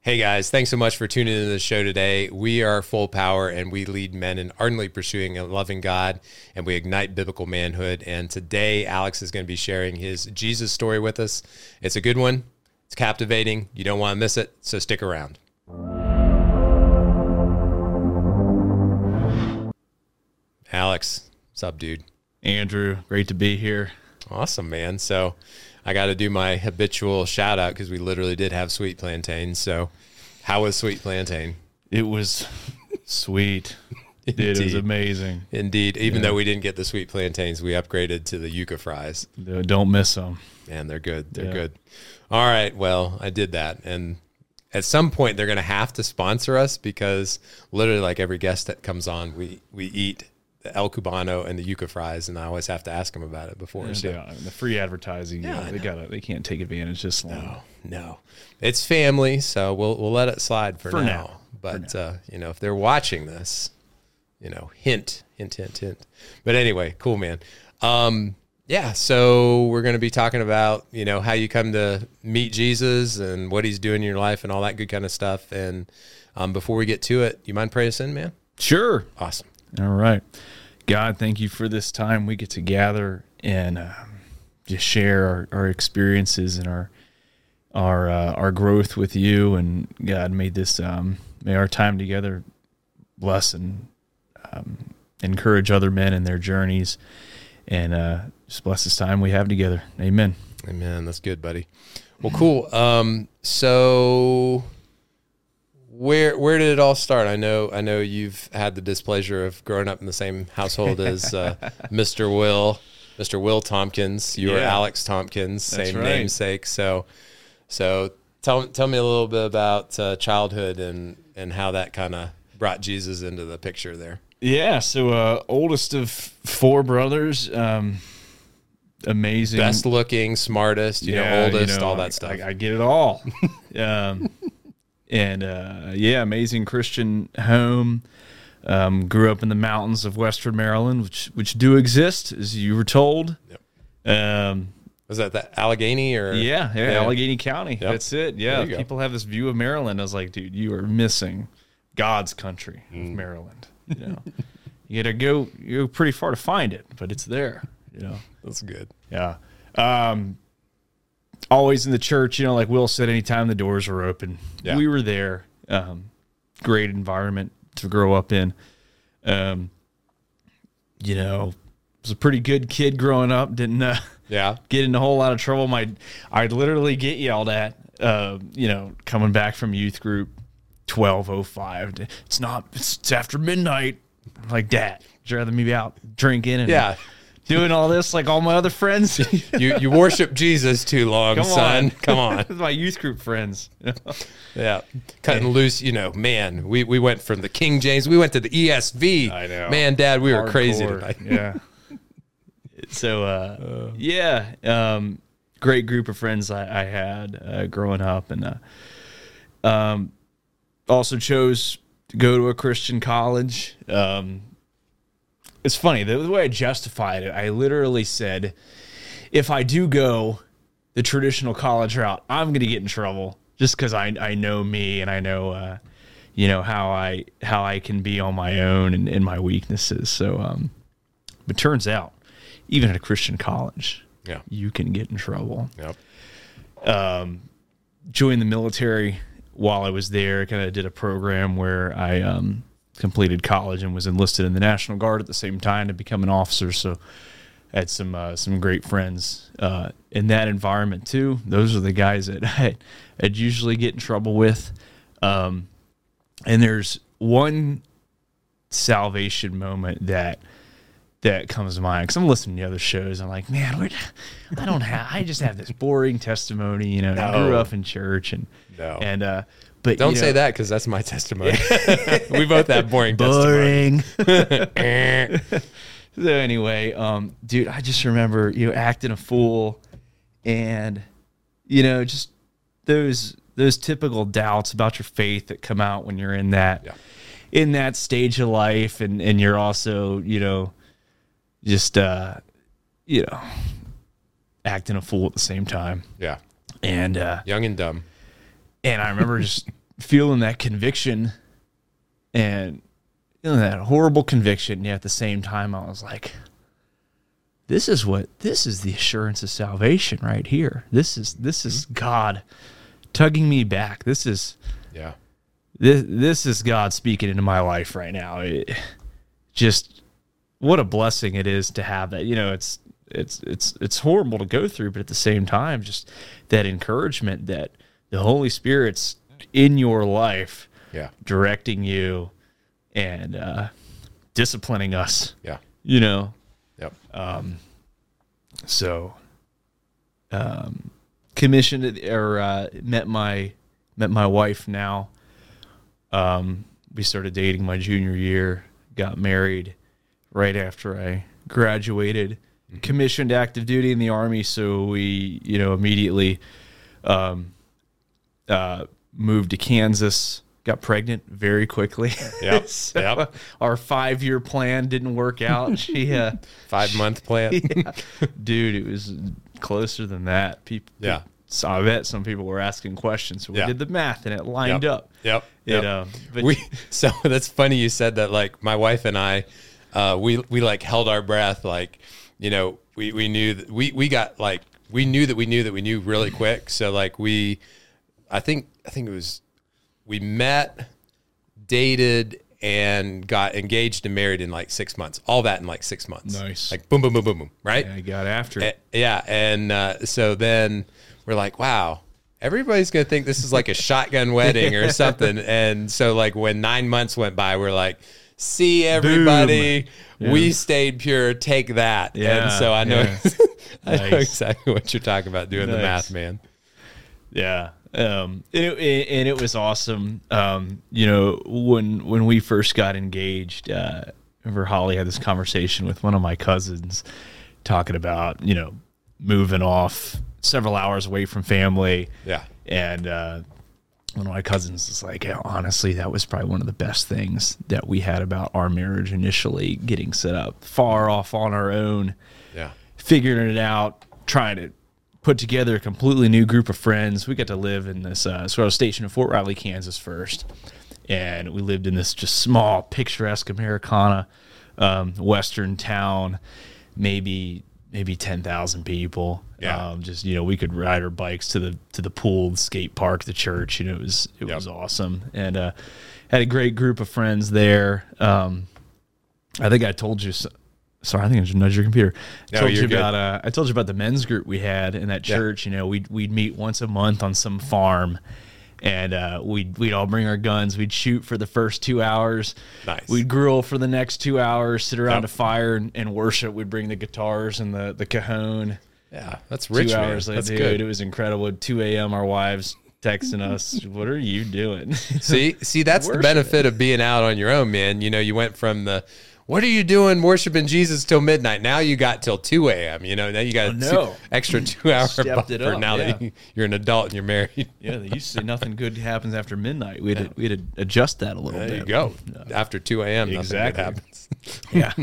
Hey guys, thanks so much for tuning into the show today. We are Full Power, and we lead men in ardently pursuing a loving God, and we ignite biblical manhood. And today, Alex is going to be sharing his Jesus story with us. It's a good one. It's captivating. You don't want to miss it, so stick around. Alex, what's up, dude? Andrew, great to be here. Awesome, man. So I got to do my habitual shout out because we literally did have sweet plantain. So how was sweet plantain? It was sweet. It was amazing. Indeed. Even though we didn't get the sweet plantains, we upgraded to the yuca fries. Don't miss them. Man, they're good. They're good. All right. Well, I did that. And at some point, they're going to have to sponsor us because literally like every guest that comes on, we eat the El Cubano and the yuca fries, and I always have to ask them about it before. So. The free advertising, they can't take advantage this long. No. It's family, so we'll let it slide for now. But if they're watching this, hint. But anyway, cool, man. So we're going to be talking about, how you come to meet Jesus and what he's doing in your life and all that good kind of stuff. And before we get to it, you mind pray us in, man? Sure. Awesome. All right. God, thank you for this time we get to gather and just share our experiences and our growth with you. And God, may our time together bless and encourage other men in their journeys, and just bless this time we have together. Amen. Amen. That's good, buddy. Well, cool. So where did it all start? I know you've had the displeasure of growing up in the same household as Mr. Will Tompkins. You were Alex Tompkins, same namesake. So tell me a little bit about childhood and how that kind of brought Jesus into the picture there. Yeah, so oldest of four brothers, amazing. Best looking, smartest, oldest, all that stuff. I get it all. Amazing Christian home. Grew up in the mountains of Western Maryland, which do exist, as you were told. Yep. Was that the Allegheny or? Yeah, Allegheny County. Yep. That's it. Yeah, people have this view of Maryland. I was like, dude, you are missing God's country of Maryland. You got to go pretty far to find it, but it's there. That's good. Yeah. Always in the church, like Will said, anytime the doors were open, we were there. Great environment to grow up in. Was a pretty good kid growing up. Didn't get in a whole lot of trouble. I'd literally get yelled at. Coming back from youth group, 12:05. It's after midnight. I'm like, Dad, would you rather me be out drinking and doing all this like all my other friends? you worship Jesus too long, son. Come on. With my youth group friends. Yeah. Cutting loose, man, we went from the King James, we went to the ESV. I know. Man, Dad, we were Hardcore. crazy tonight. Yeah. So, great group of friends I had growing up, and also chose to go to a Christian college. It's funny, the way I justified it, I literally said, if I do go the traditional college route, I'm going to get in trouble just because I know me and I know, how I can be on my own and my weaknesses. So, but turns out, even at a Christian college, you can get in trouble. Yep. Joined the military while I was there. Kind of did a program where I completed college and was enlisted in the National Guard at the same time to become an officer. So I had some great friends in that environment too. Those are the guys that I'd usually get in trouble with. And there's one salvation moment that comes to mind, because I'm listening to other shows. I'm like, man, I just have this boring testimony. I grew up in church but don't say that, because that's my testimony. We both have boring testimony. So anyway, dude, I just remember acting a fool, and just those typical doubts about your faith that come out when you're in that stage of life, and you're also just acting a fool at the same time. Yeah. And young and dumb. And I remember just feeling that conviction and feeling that horrible conviction. Yet at the same time, I was like, this is the assurance of salvation right here. This is God tugging me back. This is God speaking into my life right now. Just what a blessing it is to have that. It's horrible to go through, but at the same time, just that encouragement that the Holy Spirit's in your life, directing you and disciplining us. Yeah. Yep. Commissioned or met my wife now. We started dating my junior year, got married right after I graduated, commissioned active duty in the Army. So we, immediately moved to Kansas, got pregnant very quickly. Yep. So our 5-year plan didn't work out. She 5-month plan. Dude, it was closer than that. So I bet some people were asking questions. So we did the math and it lined up. Yep. But so that's funny you said that. Like my wife and I, we like held our breath. Like, we knew that we knew really quick. So like I think it was, we met, dated, and got engaged and married in like 6 months. All that in like 6 months. Nice. Like boom, boom, boom, boom, boom. Right. Yeah, I got after it. And so then we're like, wow, everybody's going to think this is like a shotgun wedding or something. And so like when 9 months went by, we're like, see everybody, we stayed pure, take that. Yeah, and so I know, I know Nice. exactly what you're talking about, doing the math, man. Yeah. And it was awesome. When we first got engaged, remember Holly had this conversation with one of my cousins talking about, moving off several hours away from family. Yeah. And one of my cousins was like, honestly, that was probably one of the best things that we had about our marriage initially, getting set up far off on our own, figuring it out, trying to put together a completely new group of friends. We got to live in this, so I was stationed in Fort Riley, Kansas first. And we lived in this just small, picturesque Americana, Western town, maybe 10,000 people. Yeah. We could ride our bikes to the pool, the skate park, the church. It was awesome. And had a great group of friends there. I think I told you. Sorry, I think I just nudged your computer. No, I told you about the men's group we had in that church. We'd meet once a month on some farm, and we'd all bring our guns. We'd shoot for the first 2 hours. Nice. We'd grill for the next 2 hours. Sit around a fire and worship. We'd bring the guitars and the cajon. Yeah, that's rich. 2 hours later, That's dude, good. it was incredible. 2 a.m. Our wives texting us, "What are you doing?" See, that's the benefit of being out on your own, man. You went from the, what are you doing worshiping Jesus till midnight? Now you got till 2 a.m. Now you got extra 2 hour buffer now that you're an adult and you're married. Yeah, they used to say nothing good happens after midnight. We had to adjust that a little bit. There you go. After 2 a.m., Exactly. nothing good happens. Yeah.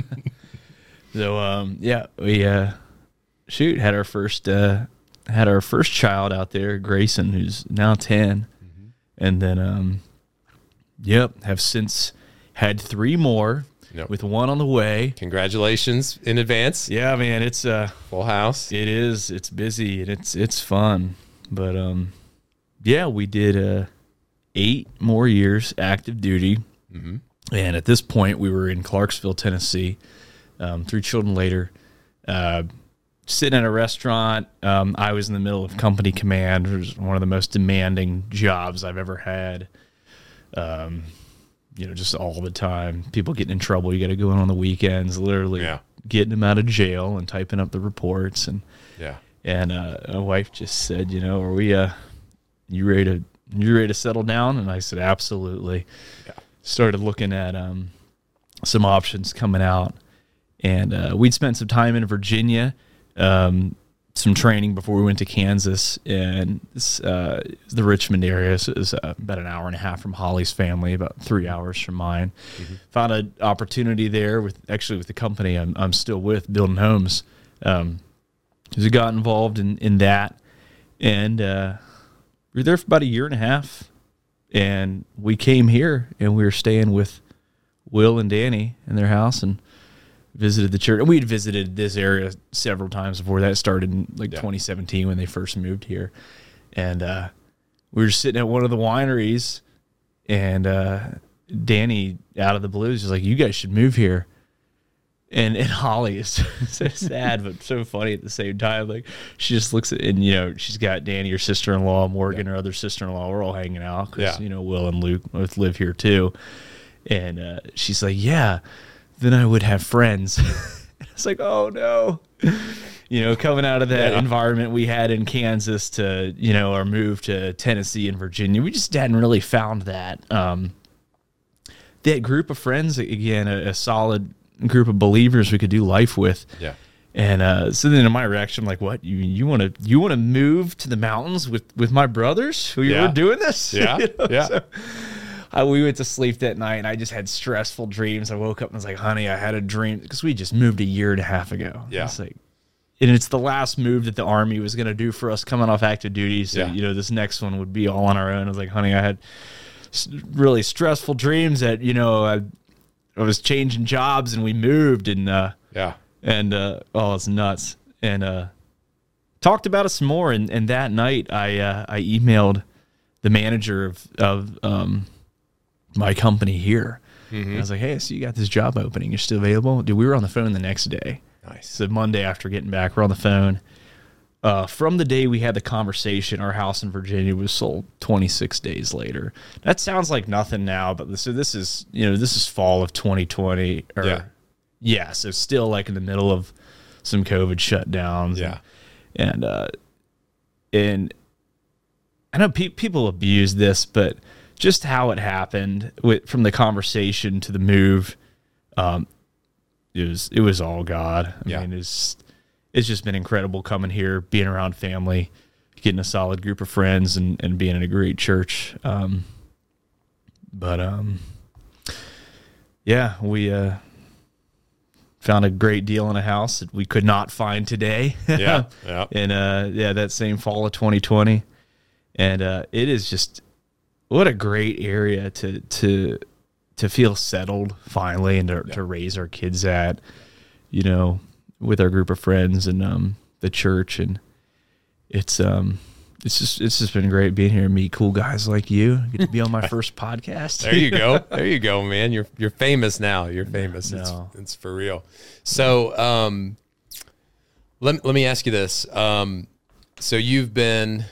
So we had our first child out there, Grayson, who's now 10, and then have since had 3 more. Yep. With 1 on the way. Congratulations in advance. Yeah, man, it's Full house. It is. It's busy and it's fun. But we did 8 more years active duty. Mm-hmm. And at this point, we were in Clarksville, Tennessee. 3 children later, sitting at a restaurant. I was in the middle of company command. It was one of the most demanding jobs I've ever had. Just all the time. People getting in trouble. You got to go in on the weekends, literally getting them out of jail and typing up the reports. And my wife just said, "Are we you ready to settle down?" And I said, "Absolutely." Yeah. Started looking at some options coming out, and we'd spent some time in Virginia. Some training before we went to Kansas, and the Richmond area. So it was about an hour and a half from Holly's family, about 3 hours from mine. Mm-hmm. Found an opportunity there with the company I'm still with, Building Homes. We got involved in that, and we were there for about a year and a half, And we came here, and we were staying with Will and Danny in their house, and visited the church. And we'd visited this area several times before that. Started in 2017 when they first moved here. And we were sitting at one of the wineries, and Danny, out of the blue, was like, "You guys should move here." And Holly is so sad, but so funny at the same time. Like, she just looks at, and she's got Danny, her sister-in-law, Morgan, her other sister-in-law. We're all hanging out because Will and Luke both live here too. And she's like, "Yeah, then I would have friends." It's like, oh no. Coming out of that environment we had in Kansas to, our move to Tennessee and Virginia, we just hadn't really found that. That group of friends, again, a solid group of believers we could do life with. Yeah. And so then in my reaction, I'm like, "What? You want to move to the mountains with my brothers who were doing this?" Yeah. So we went to sleep that night, and I just had stressful dreams. I woke up and was like, "Honey, I had a dream," because we just moved a year and a half ago. Yeah. It's like, and it's the last move that the Army was going to do for us coming off active duty. So, this next one would be all on our own. I was like, "Honey, I had really stressful dreams that, I was changing jobs and we moved," and it's nuts. And talked about it some more. And that night I emailed the manager of my company here. And I was like, "Hey, so you got this job opening. You're still available?" Dude, we were on the phone the next day. Nice. So Monday after getting back, we're on the phone. From the day we had the conversation, our house in Virginia was sold 26 days later. That sounds like nothing now, but so this is fall of 2020. So still like in the middle of some COVID shutdowns. Yeah. And I know people abuse this, but just how it happened from the conversation to the move, it was all God. I mean, it's just been incredible coming here, being around family, getting a solid group of friends, and being in a great church. We found a great deal in a house that we could not find today. Yeah. And that same fall of 2020. And it is just, what a great area to feel settled finally, and to raise our kids at, with our group of friends and the church. And it's just been great being here and meet cool guys like you. I get to be on my first podcast. There you go, man. You're famous now. You're famous. No. It's for real. So let me ask you this. So you've been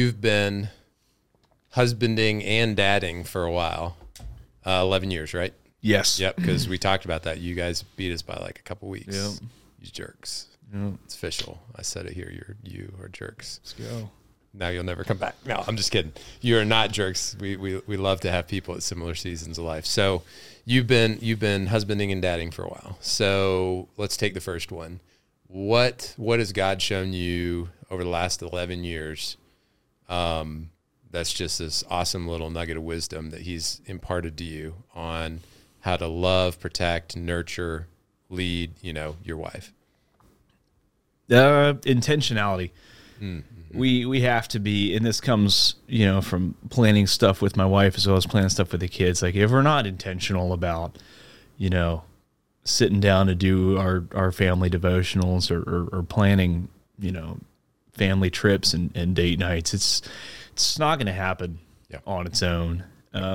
husbanding and dadding for a while. 11 years, right? Yes. Yep, because we talked about that. You guys beat us by like a couple weeks. Yep. You jerks. Yep. It's official. I said it here. You are jerks. Let's go. Now you'll never come back. No, I'm just kidding. You are not jerks. We love to have people at similar seasons of life. So you've been husbanding and dadding for a while. So let's take the first one. What has God shown you over the last 11 years? That's just this awesome little nugget of wisdom that He's imparted to you on how to love, protect, nurture, lead, your wife. Intentionality. Mm-hmm. We have to be, and this comes, from planning stuff with my wife as well as planning stuff with the kids. Like, if we're not intentional about, sitting down to do our family devotionals or planning, family trips and date nights, it's not going to happen on its own.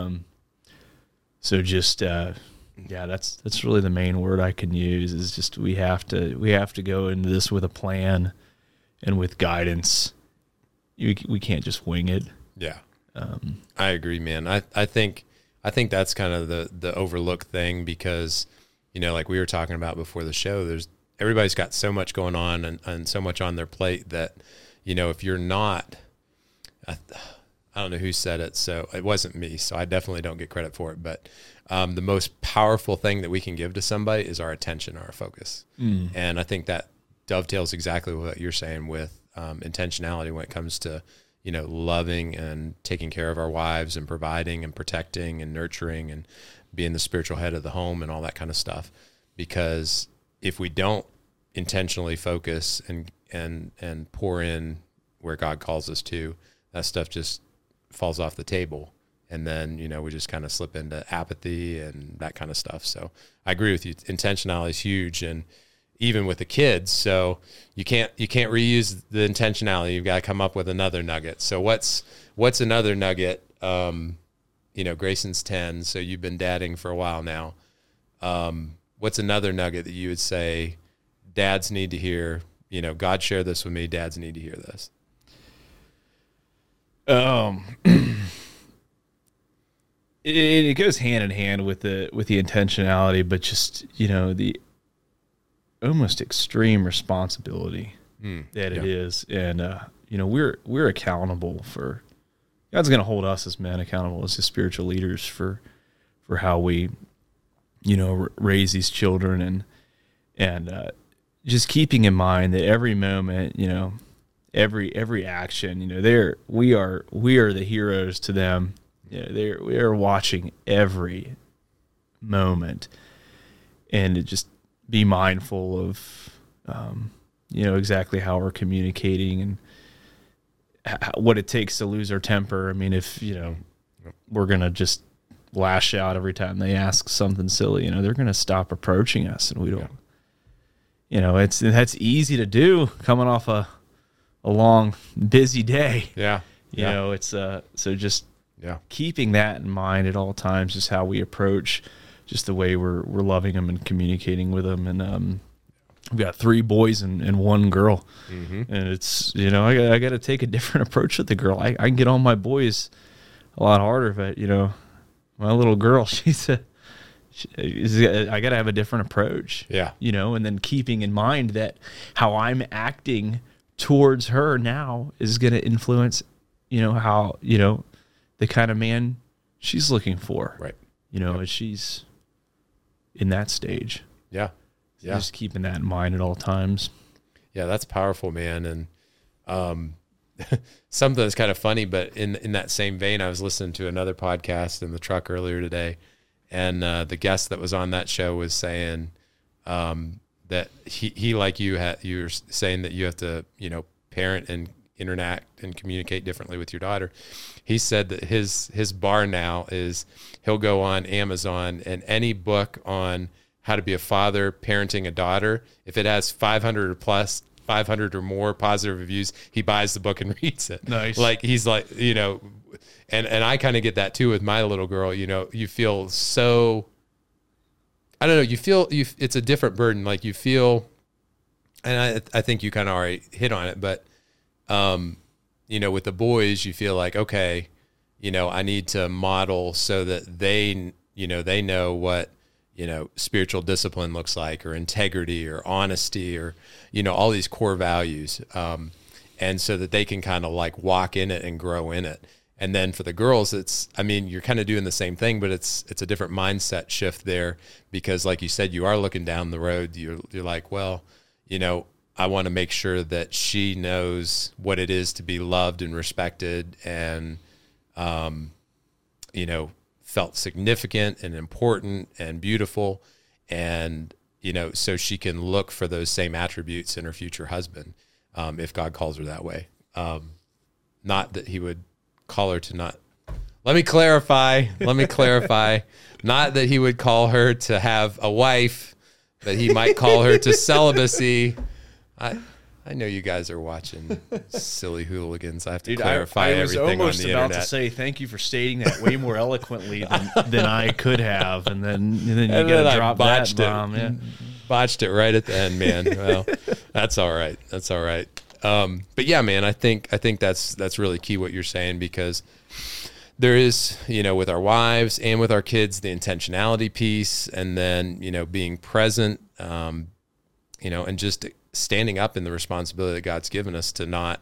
So just, that's really the main word I can use, is just, we have to go into this with a plan and with guidance. We can't just wing it. Yeah. I agree, man. I think that's kind of the overlooked thing, because, like we were talking about before the show, everybody's got so much going on and so much on their plate that, if you're not, I don't know who said it, so it wasn't me, so I definitely don't get credit for it. But the most powerful thing that we can give to somebody is our attention, our focus. And I think that dovetails exactly what you're saying with intentionality when it comes to, loving and taking care of our wives and providing and protecting and nurturing and being the spiritual head of the home and all that kind of stuff. Because if we don't intentionally focus and pour in where God calls us to, that stuff just falls off the table. And then, we just kind of slip into apathy and that kind of stuff. So I agree with you. Intentionality is huge. And even with the kids, so you can't reuse the intentionality. You've got to come up with another nugget. So what's another nugget? Grayson's 10. So you've been dadding for a while now. What's another nugget that you would say dads need to hear? God shared this with me. Dads need to hear this. It goes hand in hand with the intentionality, but just the almost extreme responsibility that it is, and we're accountable for. God's going to hold us as men accountable as His spiritual leaders for how we raise these children, and just keeping in mind that every moment, every action, we are the heroes to them. We are watching every moment, and to just be mindful of, exactly how we're communicating and what it takes to lose our temper. I mean, if, we're going to just lash out every time they ask something silly, they're going to stop approaching us, and we don't, that's easy to do coming off a long, busy day. Yeah. It's, so just, keeping that in mind at all times is how we approach just the way we're loving them and communicating with them. And we've got 3 boys and 1 girl, and it's I got to take a different approach with the girl. I can get on my boys a lot harder, but my little girl, I got to have a different approach. Yeah, and then keeping in mind that how I'm acting towards her now is going to influence how the kind of man she's looking for, right? As she's in that stage. Yeah. So just keeping that in mind at all times. Yeah, that's powerful, man. And something that's kind of funny, but in that same vein, I was listening to another podcast in the truck earlier today, and the guest that was on that show was saying that he like you were saying that you have to parent and interact and communicate differently with your daughter. He said that his bar now is he'll go on Amazon, and any book on how to be a father parenting a daughter, if it has 500 or more positive reviews, he buys the book and reads it. Nice. Like he's like, and I kind of get that too with my little girl. You feel so, I don't know, it's a different burden. Like you feel, and I think you kind of already hit on it, but with the boys, you feel like, okay, I need to model so that they know what, spiritual discipline looks like, or integrity or honesty, or, all these core values. And so that they can kind of like walk in it and grow in it. And then for the girls, you're kind of doing the same thing, but it's a different mindset shift there, because like you said, you are looking down the road. You're like, well, I want to make sure that she knows what it is to be loved and respected, and, felt significant and important and beautiful. And, so she can look for those same attributes in her future husband, if God calls her that way. Not that He would call her to not. Let me clarify. Not that He would call her to have a wife, but He might call her to celibacy. I know you guys are watching Silly Hooligans. I have to clarify everything on the internet. I was almost about to say thank you for stating that way more eloquently than I could have, and then you got to drop that bomb. Yeah. Botched it right at the end, man. Well, that's all right. But yeah, man, I think that's really key what you're saying, because there is, with our wives and with our kids, the intentionality piece, and then, being present, and just standing up in the responsibility that God's given us to not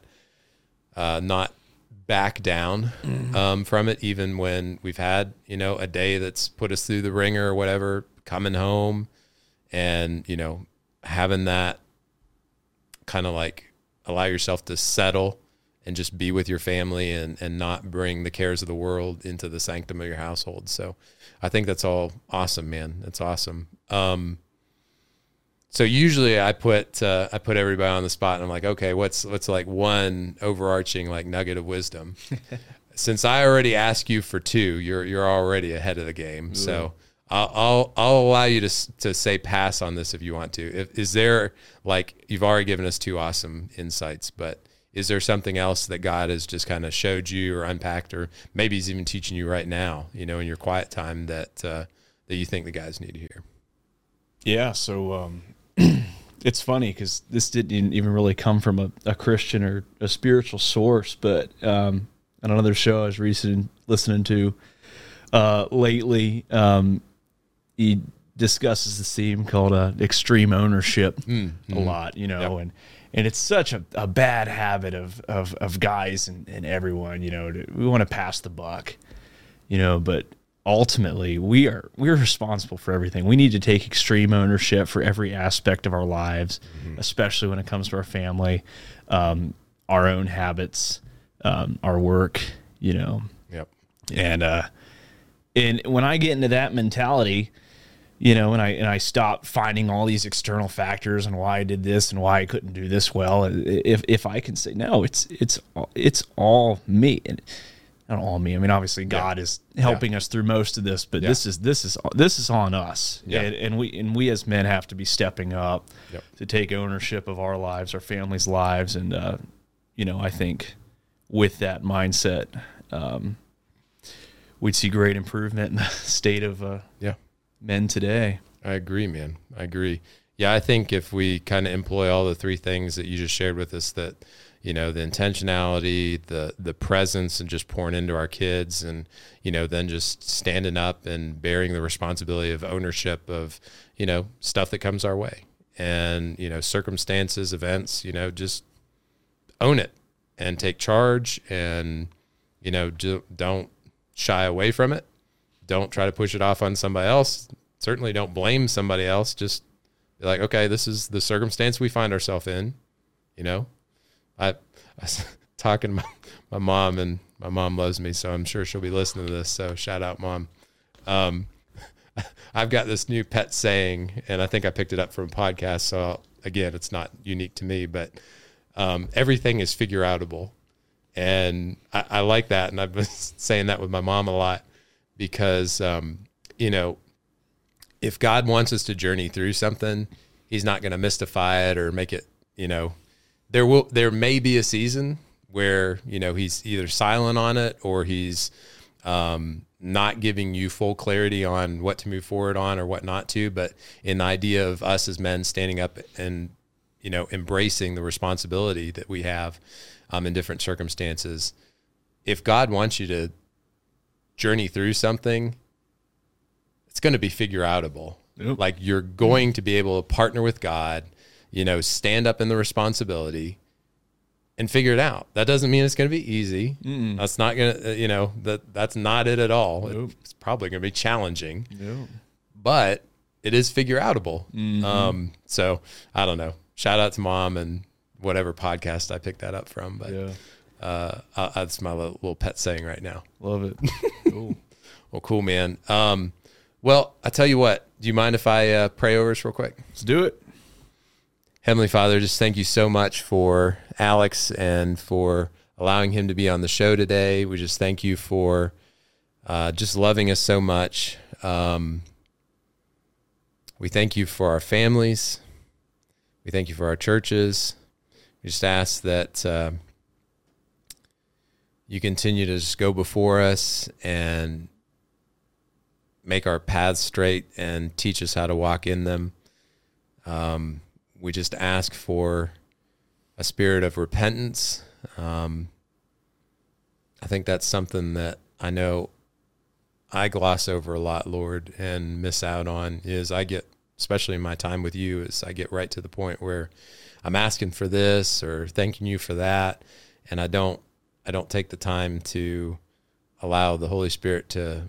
back down from it, even when we've had, a day that's put us through the ringer or whatever, coming home and, having that kind of like allow yourself to settle and just be with your family and not bring the cares of the world into the sanctum of your household. So I think that's all awesome, man. That's awesome. So usually I put everybody on the spot, and I'm like, okay, what's like one overarching like nugget of wisdom? since I already asked you for 2, you're already ahead of the game. Yeah. So I'll allow you to say pass on this if you want to. Is there, like, you've already given us 2 awesome insights, but is there something else that God has just kind of showed you or unpacked, or maybe He's even teaching you right now, in your quiet time that you think the guys need to hear? Yeah. So it's funny because this didn't even really come from a Christian or a spiritual source, but on another show I was recently listening to lately, he discusses this theme called extreme ownership a lot, yep. And it's such a bad habit of guys and everyone, we want to pass the buck, but ultimately we're responsible for everything. We need to take extreme ownership for every aspect of our lives, especially when it comes to our family, our own habits, our work, Yep. And when I get into that mentality, and I stop finding all these external factors and why I did this and why I couldn't do this well, if I can say no, it's all me. And not all me. I mean, obviously God is helping us through most of this, but this is on us. Yeah. And we as men have to be stepping up to take ownership of our lives, our families' lives, and I think with that mindset, we'd see great improvement in the state of men today. I agree, man. I agree. Yeah, I think if we kind of employ all the 3 things that you just shared with us, that the intentionality, the presence, and just pouring into our kids, and then just standing up and bearing the responsibility of ownership of stuff that comes our way, and circumstances, events, just own it and take charge, and don't shy away from it. Don't try to push it off on somebody else. Certainly don't blame somebody else. Just be like, okay, this is the circumstance we find ourselves in. I was talking to my mom, and my mom loves me, so I'm sure she'll be listening to this. So shout out, Mom. I've got this new pet saying, and I think I picked it up from a podcast. So again, it's not unique to me, but everything is figure outable. And I like that. And I've been saying that with my mom a lot, because, if God wants us to journey through something, He's not going to mystify it or make it, there may be a season where, He's either silent on it, or He's not giving you full clarity on what to move forward on or what not to. But in the idea of us as men standing up and, embracing the responsibility that we have in different circumstances, if God wants you to journey through something, it's going to be figure outable. Yep. Like, you're going to be able to partner with God, stand up in the responsibility and figure it out. That doesn't mean it's going to be easy. Mm-mm. That's not going to, that's not it at all. Nope. It's probably going to be challenging, but it is figure outable. Mm-hmm. So I don't know. Shout out to Mom and whatever podcast I picked that up from, but that's my little pet saying right now. Love it. Cool. Well, cool, man. Well, I tell you what, do you mind if I pray over us real quick? Let's do it. Heavenly Father, just thank you so much for Alex and for allowing him to be on the show today. We just thank you for just loving us so much. We thank you for our families. We thank you for our churches. We just ask that you continue to just go before us and make our paths straight and teach us how to walk in them. We just ask for a spirit of repentance. I think that's something that I know I gloss over a lot, Lord, and miss out on. Is I get, especially in my time with you, is I get right to the point where I'm asking for this or thanking you for that, and I don't take the time to allow the Holy Spirit to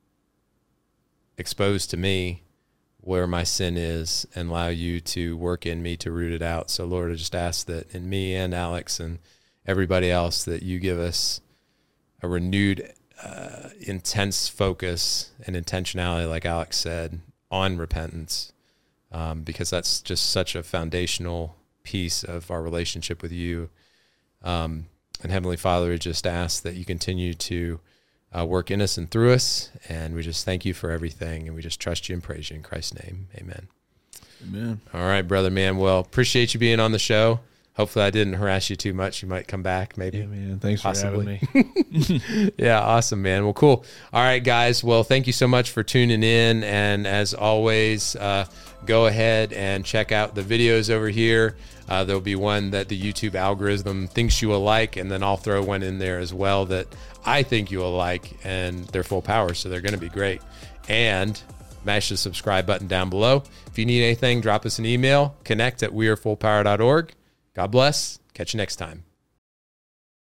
expose to me where my sin is and allow you to work in me to root it out. So, Lord, I just ask that in me and Alex and everybody else that you give us a renewed, intense focus and intentionality, like Alex said, on repentance, because that's just such a foundational piece of our relationship with you. And Heavenly Father, we just ask that you continue to work in us and through us. And we just thank you for everything. And we just trust you and praise you in Christ's name. Amen. Amen. All right, brother, man. Well, appreciate you being on the show. Hopefully I didn't harass you too much. You might come back maybe. Yeah, man. Thanks Possibly. for having me. Yeah, awesome, man. Well, cool. All right, guys. Well, thank you so much for tuning in. And as always, go ahead and check out the videos over here. There'll be one that the YouTube algorithm thinks you will like, and then I'll throw one in there as well that I think you will like, and they're full power, so they're going to be great. And mash the subscribe button down below. If you need anything, drop us an email, connect@wearefullpower.org. God bless. Catch you next time.